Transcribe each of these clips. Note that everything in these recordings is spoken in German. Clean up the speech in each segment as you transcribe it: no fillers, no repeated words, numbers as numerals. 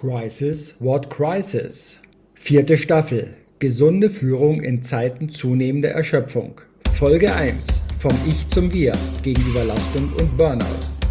Crisis, what crisis? Vierte Staffel. Gesunde Führung in Zeiten zunehmender Erschöpfung. Folge 1. Vom Ich zum Wir gegen Überlastung und Burnout.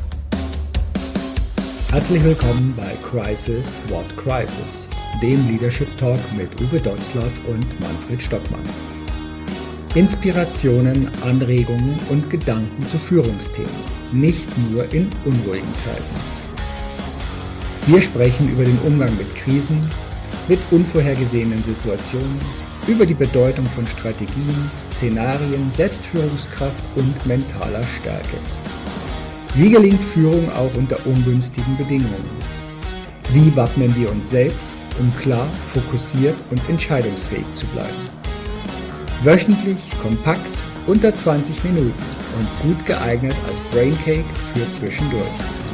Herzlich willkommen bei Crisis, what crisis? Dem Leadership Talk mit Uwe Dotzlaff und Manfred Stockmann. Inspirationen, Anregungen und Gedanken zu Führungsthemen. Nicht nur in unruhigen Zeiten. Wir sprechen über den Umgang mit Krisen, mit unvorhergesehenen Situationen, über die Bedeutung von Strategien, Szenarien, Selbstführungskraft und mentaler Stärke. Wie gelingt Führung auch unter ungünstigen Bedingungen? Wie wappnen wir uns selbst, um klar, fokussiert und entscheidungsfähig zu bleiben? Wöchentlich, kompakt, unter 20 Minuten und gut geeignet als Braincake für zwischendurch.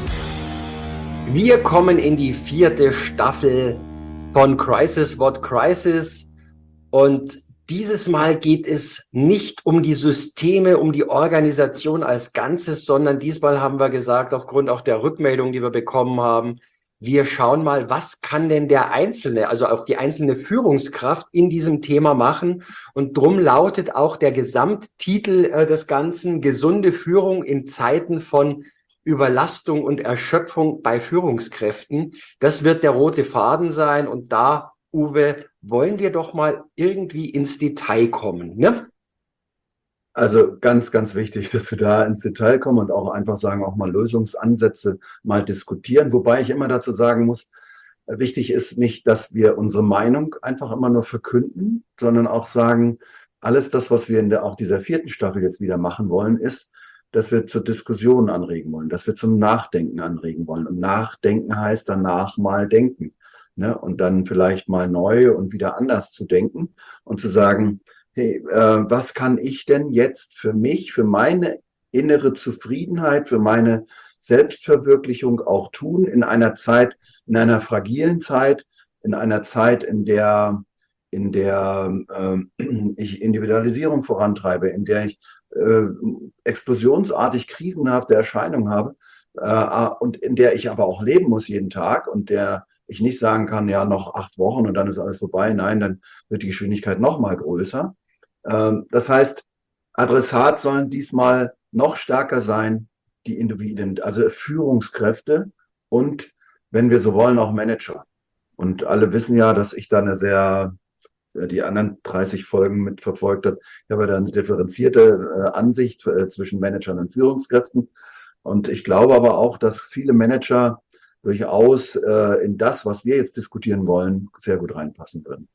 Wir kommen in die vierte Staffel von Crisis, what crisis? Und dieses Mal geht es nicht um die Systeme, um die Organisation als Ganzes, sondern diesmal haben wir gesagt, aufgrund auch der Rückmeldung, die wir bekommen haben, wir schauen mal, was kann denn der Einzelne, also auch die einzelne Führungskraft in diesem Thema machen. Und drum lautet auch der Gesamttitel des Ganzen: Gesunde Führung in Zeiten von Überlastung und Erschöpfung bei Führungskräften. Das wird der rote Faden sein. Und da, Uwe, wollen wir doch mal irgendwie ins Detail kommen, ne? Also ganz, ganz wichtig, dass wir da ins Detail kommen und auch einfach sagen, auch mal Lösungsansätze mal diskutieren. Wobei ich immer dazu sagen muss, wichtig ist nicht, dass wir unsere Meinung einfach immer nur verkünden, sondern auch sagen, alles das, was wir in auch dieser vierten Staffel jetzt wieder machen wollen, ist, dass wir zur Diskussion anregen wollen, dass wir zum Nachdenken anregen wollen. Und Nachdenken heißt danach mal denken, ne? Und dann vielleicht mal neu und wieder anders zu denken und zu sagen, hey, was kann ich denn jetzt für mich, für meine innere Zufriedenheit, für meine Selbstverwirklichung auch tun in einer Zeit, in einer fragilen Zeit, in einer Zeit, in der ich Individualisierung vorantreibe, in der ich explosionsartig krisenhafte Erscheinungen habe und in der ich aber auch leben muss jeden Tag und der ich nicht sagen kann, ja, noch 8 Wochen und dann ist alles vorbei. Nein, dann wird die Geschwindigkeit noch mal größer. Das heißt, Adressat sollen diesmal noch stärker sein, die Individuen, also Führungskräfte und, wenn wir so wollen, auch Manager. Und alle wissen ja, dass ich da die anderen 30 Folgen mitverfolgt habe. Ich habe da eine differenzierte Ansicht zwischen Managern und Führungskräften. Und ich glaube aber auch, dass viele Manager durchaus in das, was wir jetzt diskutieren wollen, sehr gut reinpassen würden.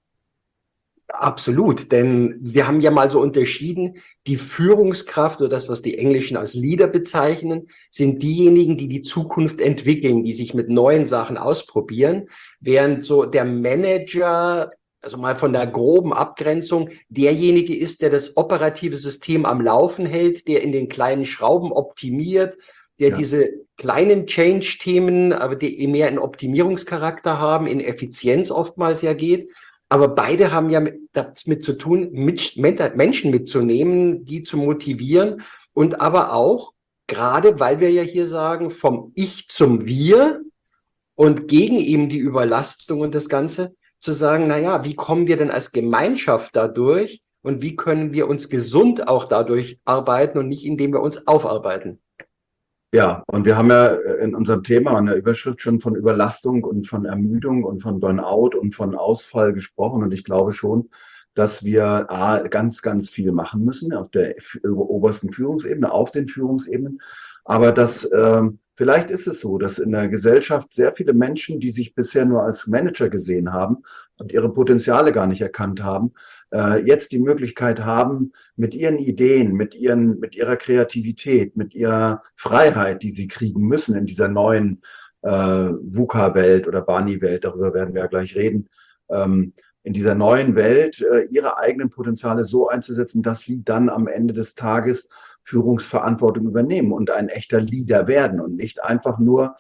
Absolut, denn wir haben ja mal so unterschieden, die Führungskraft oder das, was die Englischen als Leader bezeichnen, sind diejenigen, die die Zukunft entwickeln, die sich mit neuen Sachen ausprobieren, während so der Manager, also mal von der groben Abgrenzung, derjenige ist, der das operative System am Laufen hält, der in den kleinen Schrauben optimiert, der diese kleinen Change-Themen, aber die mehr einen Optimierungscharakter haben, in Effizienz oftmals ja geht. Aber beide haben ja damit zu tun, Menschen mitzunehmen, die zu motivieren und aber auch, gerade weil wir ja hier sagen, vom Ich zum Wir und gegen eben die Überlastung und das Ganze, zu sagen, naja, wie kommen wir denn als Gemeinschaft dadurch und wie können wir uns gesund auch dadurch arbeiten und nicht indem wir uns aufarbeiten? Ja, und wir haben ja in unserem Thema an der Überschrift schon von Überlastung und von Ermüdung und von Burnout und von Ausfall gesprochen. Und ich glaube schon, dass wir ganz, ganz viel machen müssen auf der obersten Führungsebene, auf den Führungsebenen. Aber vielleicht ist es so, dass in der Gesellschaft sehr viele Menschen, die sich bisher nur als Manager gesehen haben und ihre Potenziale gar nicht erkannt haben, jetzt die Möglichkeit haben, mit ihren Ideen, mit ihrer Kreativität, mit ihrer Freiheit, die sie kriegen müssen in dieser neuen VUCA-Welt oder Barney-Welt, darüber werden wir ja gleich reden, in dieser neuen Welt ihre eigenen Potenziale so einzusetzen, dass sie dann am Ende des Tages Führungsverantwortung übernehmen und ein echter Leader werden und nicht einfach nur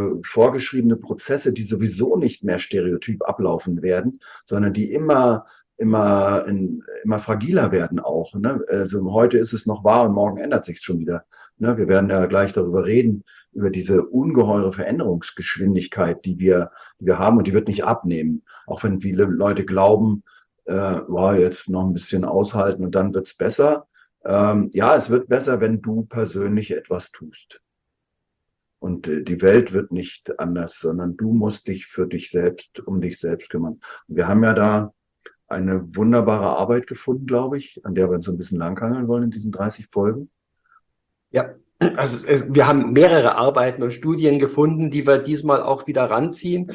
vorgeschriebene Prozesse, die sowieso nicht mehr stereotyp ablaufen werden, sondern die immer immer fragiler werden auch. Ne? Also heute ist es noch wahr und morgen ändert sich es schon wieder. Ne? Wir werden ja gleich darüber reden, über diese ungeheure Veränderungsgeschwindigkeit, die wir haben, und die wird nicht abnehmen. Auch wenn viele Leute glauben, jetzt noch ein bisschen aushalten und dann wird's besser. Ja, es wird besser, wenn du persönlich etwas tust. Und die Welt wird nicht anders, sondern du musst dich für dich selbst, um dich selbst kümmern. Und wir haben ja da eine wunderbare Arbeit gefunden, glaube ich, an der wir uns so ein bisschen langhangeln wollen in diesen 30 Folgen. Ja, also wir haben mehrere Arbeiten und Studien gefunden, die wir diesmal auch wieder ranziehen.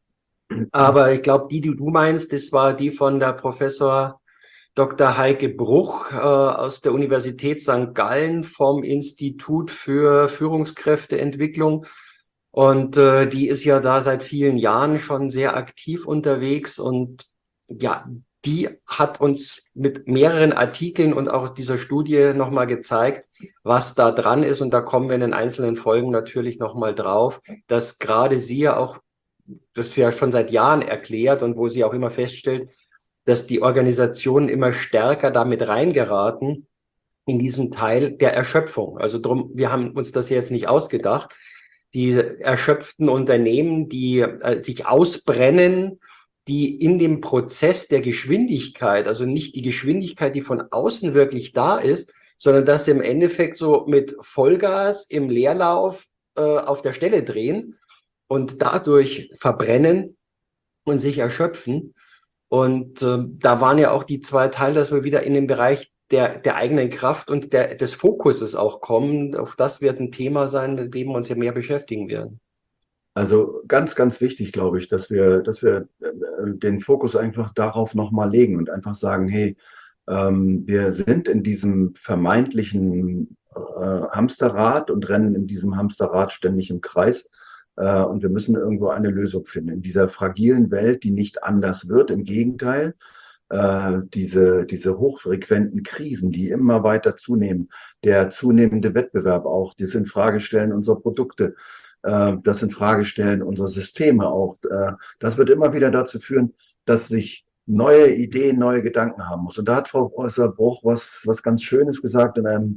Aber ich glaube, die du meinst, das war die von der Professor Dr. Heike Bruch aus der Universität St. Gallen vom Institut für Führungskräfteentwicklung. Und die ist ja da seit vielen Jahren schon sehr aktiv unterwegs. Und ja, die hat uns mit mehreren Artikeln und auch dieser Studie nochmal gezeigt, was da dran ist. Und da kommen wir in den einzelnen Folgen natürlich nochmal drauf, dass gerade sie ja auch das ja schon seit Jahren erklärt und wo sie auch immer feststellt, dass die Organisationen immer stärker damit reingeraten in diesem Teil der Erschöpfung. Also drum, wir haben uns das jetzt nicht ausgedacht. Die erschöpften Unternehmen, die sich ausbrennen, die in dem Prozess der Geschwindigkeit, also nicht die Geschwindigkeit, die von außen wirklich da ist, sondern dass sie im Endeffekt so mit Vollgas im Leerlauf auf der Stelle drehen und dadurch verbrennen und sich erschöpfen. Und da waren ja auch die zwei Teile, dass wir wieder in den Bereich der eigenen Kraft und des Fokuses auch kommen. Auch das wird ein Thema sein, mit dem wir uns ja mehr beschäftigen werden. Also ganz, ganz wichtig, glaube ich, dass wir den Fokus einfach darauf nochmal legen und einfach sagen, hey, wir sind in diesem vermeintlichen Hamsterrad und rennen in diesem Hamsterrad ständig im Kreis. Und wir müssen irgendwo eine Lösung finden. In dieser fragilen Welt, die nicht anders wird, im Gegenteil, diese hochfrequenten Krisen, die immer weiter zunehmen, der zunehmende Wettbewerb auch, das Infragestellen unserer Produkte, das Infragestellen unserer Systeme auch, das wird immer wieder dazu führen, dass sich neue Ideen, neue Gedanken haben muss. Und da hat Frau Professor Bruch was ganz Schönes gesagt in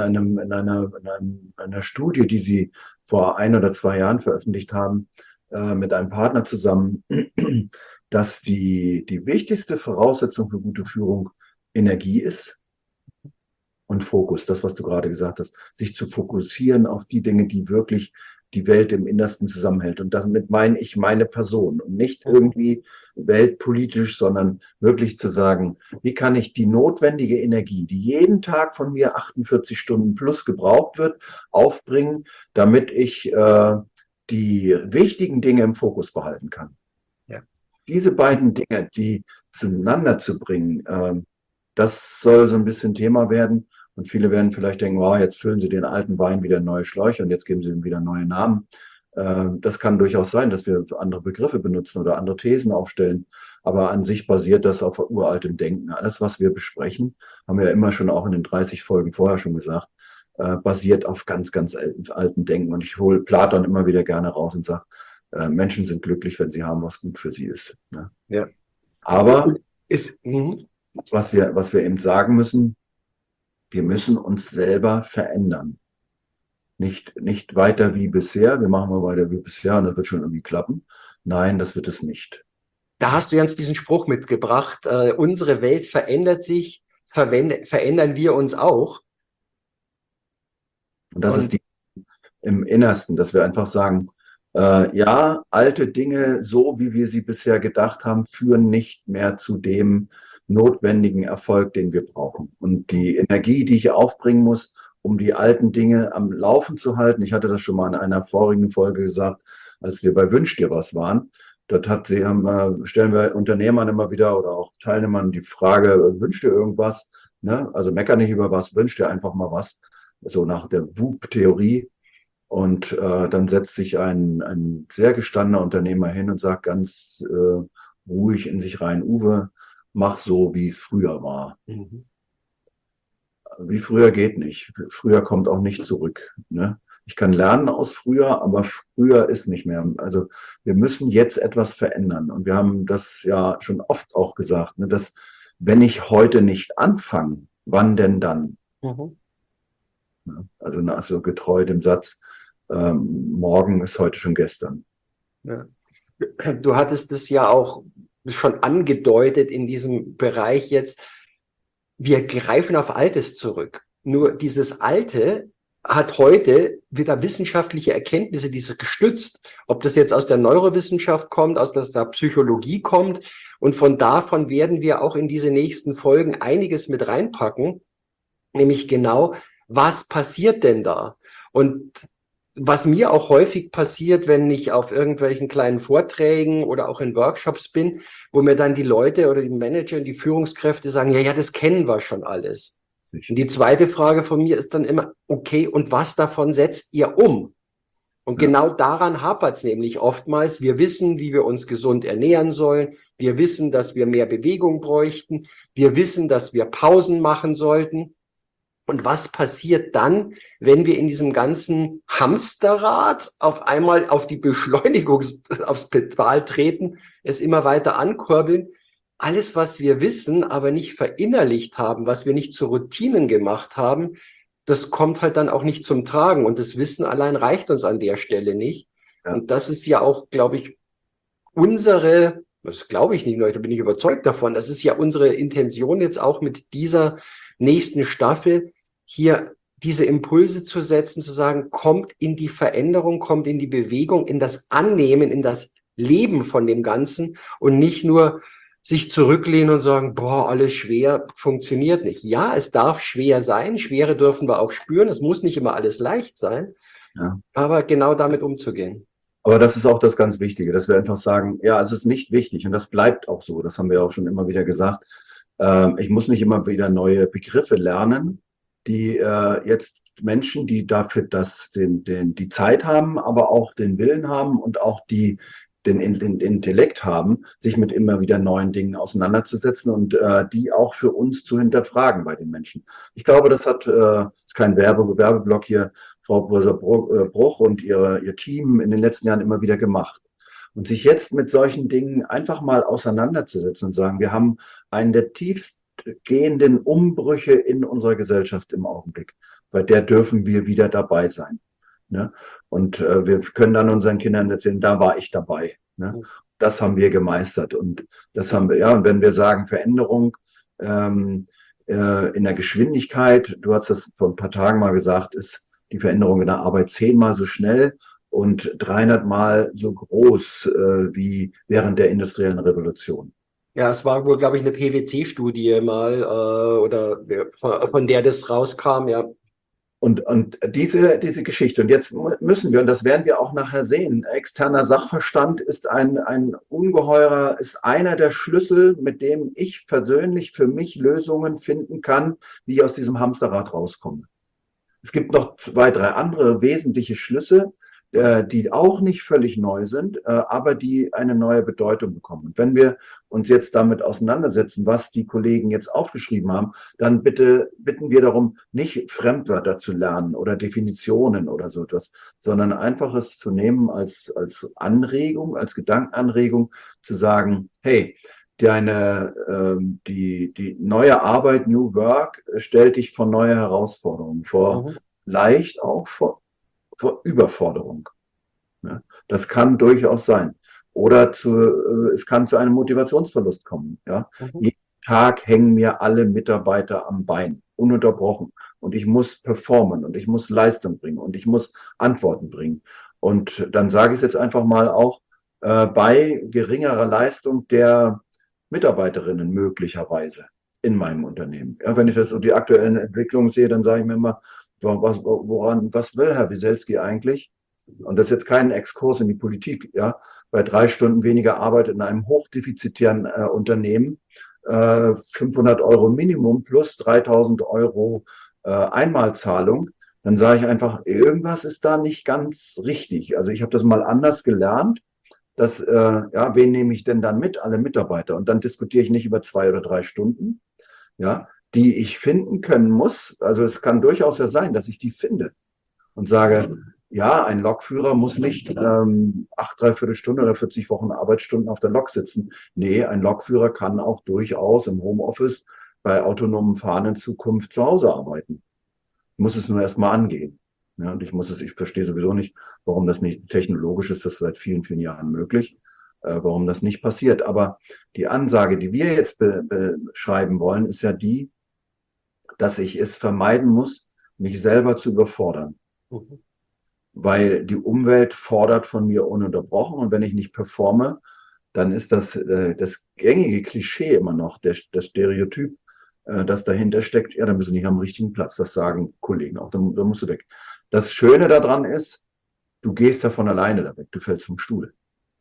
einer Studie, die sie vor 1 oder 2 Jahren veröffentlicht haben, mit einem Partner zusammen, dass die wichtigste Voraussetzung für gute Führung Energie ist und Fokus, das, was du gerade gesagt hast, sich zu fokussieren auf die Dinge, die wirklich die Welt im Innersten zusammenhält. Und damit meine ich meine Person und nicht irgendwie weltpolitisch, sondern wirklich zu sagen, wie kann ich die notwendige Energie, die jeden Tag von mir 48 Stunden plus gebraucht wird, aufbringen, damit ich die wichtigen Dinge im Fokus behalten kann. Ja. Diese beiden Dinge, die zueinander zu bringen, das soll so ein bisschen Thema werden. Und viele werden vielleicht denken, wow, jetzt füllen sie den alten Wein wieder in neue Schläuche und jetzt geben sie ihm wieder neue Namen. Das kann durchaus sein, dass wir andere Begriffe benutzen oder andere Thesen aufstellen. Aber an sich basiert das auf uraltem Denken. Alles, was wir besprechen, haben wir ja immer schon auch in den 30 Folgen vorher schon gesagt, basiert auf ganz, ganz alten Denken. Und ich hole Platon immer wieder gerne raus und sage, Menschen sind glücklich, wenn sie haben, was gut für sie ist. Ne? Ja. Aber Ist, was wir eben sagen müssen, wir müssen uns selber verändern. Nicht weiter wie bisher, wir machen mal weiter wie bisher und das wird schon irgendwie klappen. Nein, das wird es nicht. Da hast du Jens diesen Spruch mitgebracht, unsere Welt verändert sich, verändern wir uns auch. Und das ist im Innersten, dass wir einfach sagen, ja, alte Dinge, so wie wir sie bisher gedacht haben, führen nicht mehr zu dem notwendigen Erfolg, den wir brauchen. Und die Energie, die ich aufbringen muss, um die alten Dinge am Laufen zu halten, ich hatte das schon mal in einer vorigen Folge gesagt, als wir bei Wünsch dir was waren, dort stellen wir Unternehmern immer wieder oder auch Teilnehmern die Frage, wünsch dir irgendwas? Ne? Also mecker nicht über was, wünsch dir einfach mal was, so nach der WUP-Theorie. Und dann setzt sich ein sehr gestandener Unternehmer hin und sagt ganz ruhig in sich rein, Uwe, mach so, wie es früher war. Mhm. Wie früher geht nicht. Früher kommt auch nicht zurück. Ne? Ich kann lernen aus früher, aber früher ist nicht mehr. Also wir müssen jetzt etwas verändern. Und wir haben das ja schon oft auch gesagt, ne, dass wenn ich heute nicht anfange, wann denn dann? Mhm. Also getreu dem Satz, morgen ist heute schon gestern. Ja. Du hattest es ja auch schon angedeutet in diesem Bereich jetzt. Wir greifen auf Altes zurück. Nur dieses Alte hat heute wieder wissenschaftliche Erkenntnisse, die es gestützt. Ob das jetzt aus der Neurowissenschaft kommt, aus der Psychologie kommt. Und davon werden wir auch in diese nächsten Folgen einiges mit reinpacken. Nämlich genau, was passiert denn da? Und was mir auch häufig passiert, wenn ich auf irgendwelchen kleinen Vorträgen oder auch in Workshops bin, wo mir dann die Leute oder die Manager und die Führungskräfte sagen, ja, das kennen wir schon alles. Und die zweite Frage von mir ist dann immer, okay, und was davon setzt ihr um? Und genau daran hapert es nämlich oftmals. Wir wissen, wie wir uns gesund ernähren sollen. Wir wissen, dass wir mehr Bewegung bräuchten. Wir wissen, dass wir Pausen machen sollten. Und was passiert dann, wenn wir in diesem ganzen Hamsterrad auf einmal auf die Beschleunigung aufs Pedal treten, es immer weiter ankurbeln? Alles, was wir wissen, aber nicht verinnerlicht haben, was wir nicht zu Routinen gemacht haben, das kommt halt dann auch nicht zum Tragen. Und das Wissen allein reicht uns an der Stelle nicht. Ja. Und das ist ja auch, glaube ich, das glaube ich nicht nur, da bin ich überzeugt davon, das ist ja unsere Intention jetzt auch mit dieser nächsten Staffel, hier diese Impulse zu setzen, zu sagen, kommt in die Veränderung, kommt in die Bewegung, in das Annehmen, in das Leben von dem Ganzen und nicht nur sich zurücklehnen und sagen, boah, alles schwer, funktioniert nicht. Ja, es darf schwer sein, Schwere dürfen wir auch spüren, es muss nicht immer alles leicht sein, aber genau damit umzugehen. Aber das ist auch das ganz Wichtige, dass wir einfach sagen, ja, es ist nicht wichtig und das bleibt auch so, das haben wir auch schon immer wieder gesagt. Ich muss nicht immer wieder neue Begriffe lernen, die jetzt Menschen, die dafür die Zeit haben, aber auch den Willen haben und auch den Intellekt haben, sich mit immer wieder neuen Dingen auseinanderzusetzen und die auch für uns zu hinterfragen bei den Menschen. Ich glaube, das ist kein Werbeblock hier, Frau Professor Bruch und ihr Team in den letzten Jahren immer wieder gemacht. Und sich jetzt mit solchen Dingen einfach mal auseinanderzusetzen und sagen, wir haben einen der tiefstgehenden Umbrüche in unserer Gesellschaft im Augenblick. Bei der dürfen wir wieder dabei sein. Ne? Und wir können dann unseren Kindern erzählen, da war ich dabei. Ne? Das haben wir gemeistert. Und das haben wir, ja, und wenn wir sagen Veränderung in der Geschwindigkeit, du hast das vor ein paar Tagen mal gesagt, ist die Veränderung in der Arbeit 10-mal so schnell und 300-mal so groß wie während der industriellen Revolution. Ja, es war wohl, glaube ich, eine PwC-Studie mal oder von der das rauskam, ja. Und diese Geschichte, und jetzt müssen wir, und das werden wir auch nachher sehen, externer Sachverstand ist ein ungeheurer, ist einer der Schlüssel, mit dem ich persönlich für mich Lösungen finden kann, wie ich aus diesem Hamsterrad rauskomme. Es gibt noch 2, 3 andere wesentliche Schlüsse, die auch nicht völlig neu sind, aber die eine neue Bedeutung bekommen. Und wenn wir uns jetzt damit auseinandersetzen, was die Kollegen jetzt aufgeschrieben haben, dann bitten wir darum, nicht Fremdwörter zu lernen oder Definitionen oder so etwas, sondern einfach es zu nehmen als Anregung, als Gedankenanregung, zu sagen, hey, die neue Arbeit, New Work, stellt dich vor neue Herausforderungen, leicht auch vor Überforderung. Ja, das kann durchaus sein. Oder es kann zu einem Motivationsverlust kommen. Ja. Jeden Tag hängen mir alle Mitarbeiter am Bein, ununterbrochen. Und ich muss performen und ich muss Leistung bringen und ich muss Antworten bringen. Und dann sage ich es jetzt einfach mal auch, bei geringerer Leistung der Mitarbeiterinnen möglicherweise in meinem Unternehmen. Ja, wenn ich das so die aktuellen Entwicklungen sehe, dann sage ich mir immer, was will Herr Wieselski eigentlich? Und das ist jetzt kein Exkurs in die Politik, ja, bei 3 Stunden weniger Arbeit in einem hochdefizitären Unternehmen, 500 € Minimum plus 3.000 € Einmalzahlung, dann sage ich einfach, irgendwas ist da nicht ganz richtig. Also ich habe das mal anders gelernt, dass, ja, wen nehme ich denn dann mit? Alle Mitarbeiter. Und dann diskutiere ich nicht über 2 oder 3 Stunden, ja, die ich finden können muss. Also es kann durchaus ja sein, dass ich die finde und sage, ja, ein Lokführer muss nicht 3/4 Stunde oder 40 Wochen Arbeitsstunden auf der Lok sitzen. Nee, ein Lokführer kann auch durchaus im Homeoffice bei autonomem Fahren in Zukunft zu Hause arbeiten. Muss es nur erstmal angehen. Ja, und ich verstehe sowieso nicht, warum das nicht technologisch ist, das ist seit vielen, vielen Jahren möglich, warum das nicht passiert. Aber die Ansage, die wir jetzt beschreiben wollen, ist ja die, dass ich es vermeiden muss, mich selber zu überfordern. Mhm. Weil die Umwelt fordert von mir ununterbrochen und wenn ich nicht performe, dann ist das gängige Klischee immer noch, das Stereotyp, das dahinter steckt, ja, dann bist du nicht am richtigen Platz. Das sagen Kollegen auch, dann musst du weg. Das Schöne daran ist, du gehst da von alleine da weg, du fällst vom Stuhl.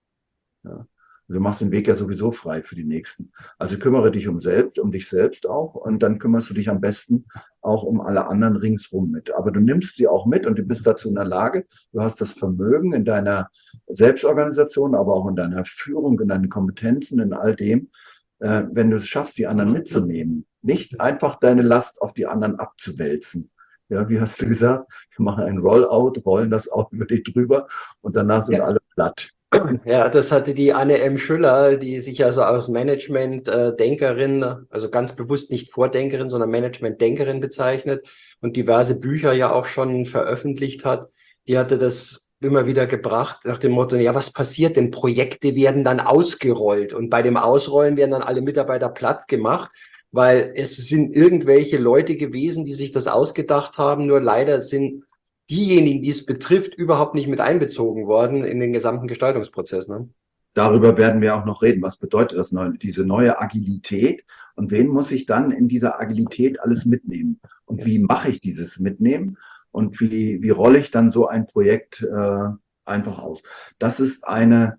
Ja. Du machst den Weg ja sowieso frei für die Nächsten. Also kümmere dich um dich selbst auch und dann kümmerst du dich am besten auch um alle anderen ringsrum mit. Aber du nimmst sie auch mit und du bist dazu in der Lage. Du hast das Vermögen in deiner Selbstorganisation, aber auch in deiner Führung, in deinen Kompetenzen, in all dem, wenn du es schaffst, die anderen mitzunehmen. Nicht einfach deine Last auf die anderen abzuwälzen. Ja, wie hast du gesagt? Wir machen ein Rollout, rollen das auch über dich drüber und danach sind alle platt. Ja, das hatte die Anne M. Schüller, die sich also als Management-Denkerin, also ganz bewusst nicht Vordenkerin, sondern Management-Denkerin bezeichnet und diverse Bücher ja auch schon veröffentlicht hat. Die hatte das immer wieder gebracht nach dem Motto, ja, was passiert denn? Projekte werden dann ausgerollt und bei dem Ausrollen werden dann alle Mitarbeiter platt gemacht, weil es sind irgendwelche Leute gewesen, die sich das ausgedacht haben, nur leider sind diejenigen, die es betrifft, überhaupt nicht mit einbezogen worden in den gesamten Gestaltungsprozess. Ne? Darüber werden wir auch noch reden. Was bedeutet das diese neue Agilität? Und wen muss ich dann in dieser Agilität alles mitnehmen? Und wie mache ich dieses Mitnehmen? Und wie rolle ich dann so ein Projekt einfach aus? Das ist eine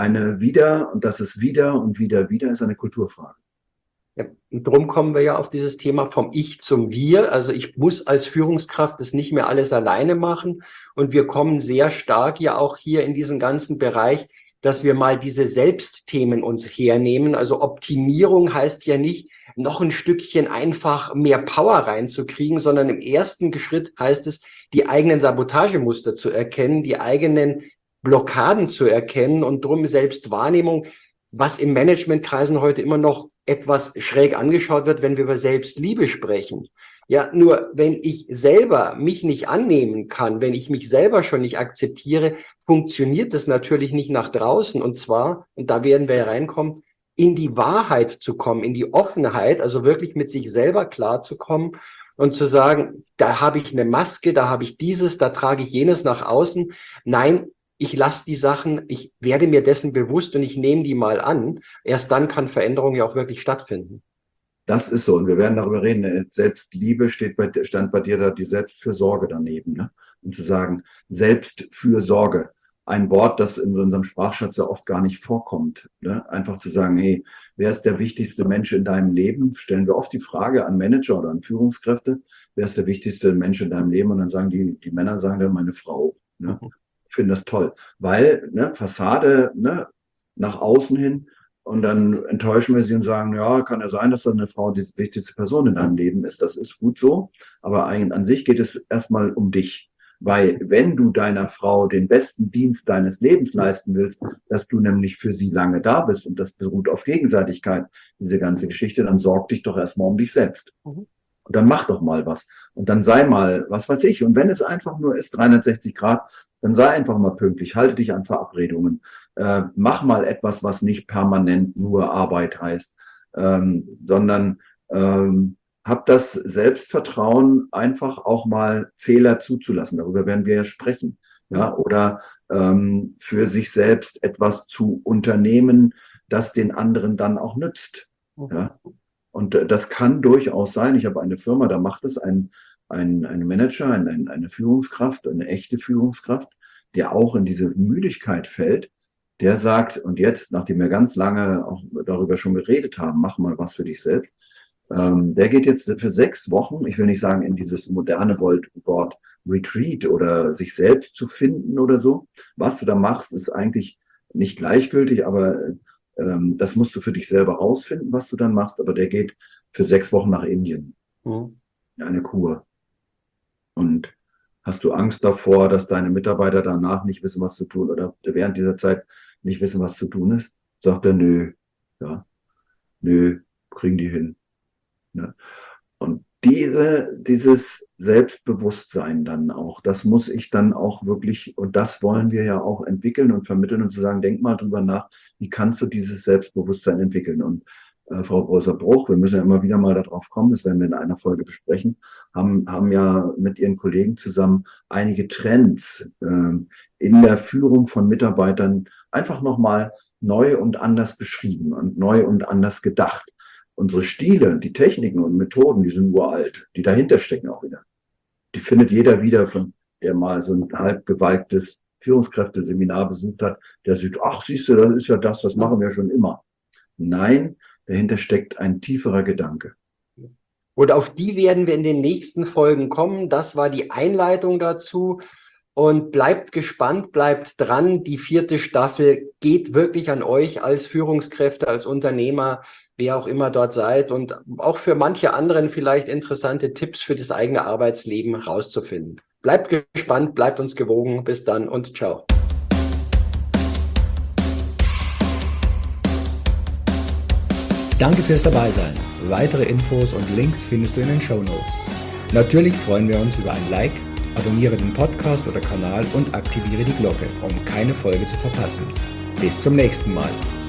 wieder, und das ist wieder und wieder ist eine Kulturfrage. Ja, und darum kommen wir ja auf dieses Thema vom Ich zum Wir. Also ich muss als Führungskraft das nicht mehr alles alleine machen. Und wir kommen sehr stark ja auch hier in diesen ganzen Bereich, dass wir mal diese Selbstthemen uns hernehmen. Also Optimierung heißt ja nicht, noch ein Stückchen einfach mehr Power reinzukriegen, sondern im ersten Schritt heißt es, die eigenen Sabotagemuster zu erkennen, die eigenen Blockaden zu erkennen und drum Selbstwahrnehmung, was in Managementkreisen heute immer noch etwas schräg angeschaut wird, wenn wir über Selbstliebe sprechen. Ja, nur wenn ich selber mich nicht annehmen kann, wenn ich mich selber schon nicht akzeptiere, funktioniert das natürlich nicht nach draußen. Und zwar, und da werden wir reinkommen, in die Wahrheit zu kommen, in die Offenheit, also wirklich mit sich selber klarzukommen und zu sagen, da habe ich eine Maske, da habe ich dieses, da trage ich jenes nach außen. Nein, ich lasse die Sachen, ich werde mir dessen bewusst und ich nehme die mal an. Erst dann kann Veränderung ja auch wirklich stattfinden. Das ist so. Und wir werden darüber reden. Selbstliebe stand bei dir da die Selbstfürsorge daneben. Ne? Und zu sagen, Selbstfürsorge. Ein Wort, das in unserem Sprachschatz ja oft gar nicht vorkommt. Ne? Einfach zu sagen, hey, wer ist der wichtigste Mensch in deinem Leben? Stellen wir oft die Frage an Manager oder an Führungskräfte, wer ist der wichtigste Mensch in deinem Leben? Und dann sagen die Männer, sagen dann meine Frau. Ne? Ich finde das toll, weil Fassade nach außen hin und dann enttäuschen wir sie und sagen, ja, kann ja sein, dass das eine Frau die wichtigste Person in deinem Leben ist. Das ist gut so, aber an sich geht es erstmal um dich. Weil wenn du deiner Frau den besten Dienst deines Lebens leisten willst, dass du nämlich für sie lange da bist und das beruht auf Gegenseitigkeit, diese ganze Geschichte, dann sorg dich doch erstmal um dich selbst. Und dann mach doch mal was. Und dann sei mal, was weiß ich. Und wenn es einfach nur ist, 360 Grad, dann sei einfach mal pünktlich, halte dich an Verabredungen, mach mal etwas, was nicht permanent nur Arbeit heißt, sondern hab das Selbstvertrauen, einfach auch mal Fehler zuzulassen. Darüber werden wir ja sprechen. Ja, oder für sich selbst etwas zu unternehmen, das den anderen dann auch nützt. Ja. Und das kann durchaus sein. Ich habe eine Firma, da macht es ein Manager, eine Führungskraft, eine echte Führungskraft, der auch in diese Müdigkeit fällt, der sagt, und jetzt, nachdem wir ganz lange auch darüber schon geredet haben, mach mal was für dich selbst, der geht jetzt für 6 Wochen, ich will nicht sagen in dieses moderne Wort Retreat oder sich selbst zu finden oder so. Was du da machst, ist eigentlich nicht gleichgültig, aber das musst du für dich selber rausfinden, was du dann machst. Aber der geht für 6 Wochen nach Indien. Eine Kur. Und Hast du Angst davor, dass deine Mitarbeiter danach nicht wissen, was zu tun oder während dieser Zeit nicht wissen, was zu tun ist? Sagt er, nö, ja, nö, kriegen die hin. Ne? Und dieses Selbstbewusstsein dann auch, das muss ich dann auch wirklich, und das wollen wir ja auch entwickeln und vermitteln und zu sagen, denk mal drüber nach, wie kannst du dieses Selbstbewusstsein entwickeln? Und Frau Größer-Bruch, wir müssen ja immer wieder mal darauf kommen, das werden wir in einer Folge besprechen, haben ja mit ihren Kollegen zusammen einige Trends in der Führung von Mitarbeitern einfach nochmal neu und anders beschrieben und neu und anders gedacht. Unsere Stile, die Techniken und Methoden, die sind uralt, die dahinter stecken auch wieder. Die findet jeder wieder, der mal so ein halb gewalktes Führungskräfteseminar besucht hat, der sieht, ach siehst du, das ist ja das machen wir schon immer. Nein, dahinter steckt ein tieferer Gedanke. Und auf die werden wir in den nächsten Folgen kommen. Das war die Einleitung dazu. Und bleibt gespannt, bleibt dran. Die 4. Staffel geht wirklich an euch als Führungskräfte, als Unternehmer, wer auch immer dort seid, und auch für manche anderen vielleicht interessante Tipps für das eigene Arbeitsleben rauszufinden. Bleibt gespannt, bleibt uns gewogen. Bis dann und ciao. Danke fürs Dabeisein. Weitere Infos und Links findest du in den Shownotes. Natürlich freuen wir uns über ein Like, abonniere den Podcast oder Kanal und aktiviere die Glocke, um keine Folge zu verpassen. Bis zum nächsten Mal.